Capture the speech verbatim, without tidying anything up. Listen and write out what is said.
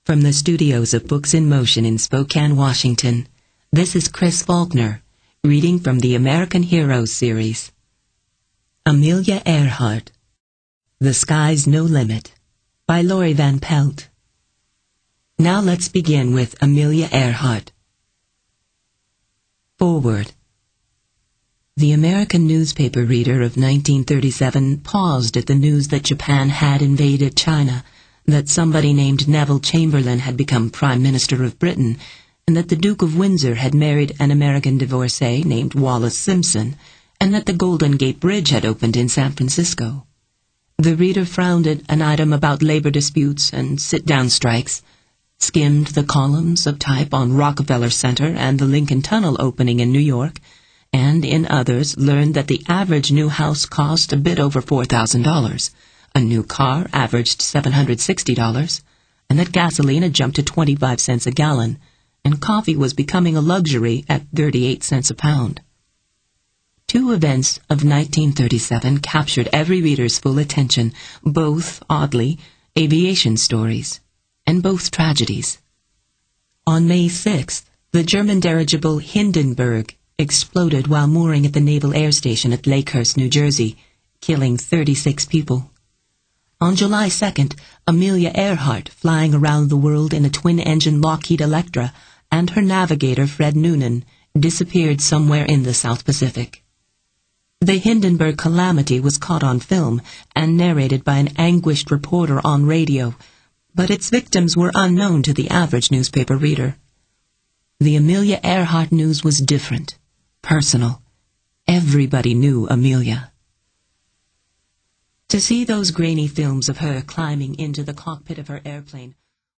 From the studios of Books in Motion in Spokane, Washington, this is Chris Faulkner, reading from the American Heroes series. Amelia Earhart, The Sky's No Limit, by Laurie Van Pelt. Now let's begin with Amelia Earhart. Forward. The American newspaper reader of nineteen thirty-seven paused at the news that Japan had invaded China, that somebody named Neville Chamberlain had become Prime Minister of Britain, and that the Duke of Windsor had married an American divorcee named Wallis Simpson, and that the Golden Gate Bridge had opened in San Francisco. The reader frowned at an item about labor disputes and sit-down strikes, skimmed the columns of type on Rockefeller Center and the Lincoln Tunnel opening in New York, and in others learned that the average new house cost a bit over four thousand dollars. A new car averaged seven hundred sixty dollars, and that gasoline had jumped to twenty-five cents a gallon, and coffee was becoming a luxury at thirty-eight cents a pound. Two events of nineteen thirty-seven captured every reader's full attention, both, oddly, aviation stories, and both tragedies. On May sixth, the German dirigible Hindenburg exploded while mooring at the Naval Air Station at Lakehurst, New Jersey, killing thirty-six people. On July second, Amelia Earhart, flying around the world in a twin-engine Lockheed Electra, and her navigator, Fred Noonan, disappeared somewhere in the South Pacific. The Hindenburg calamity was caught on film and narrated by an anguished reporter on radio, but its victims were unknown to the average newspaper reader. The Amelia Earhart news was different, personal. Everybody knew Amelia. To see those grainy films of her climbing into the cockpit of her airplane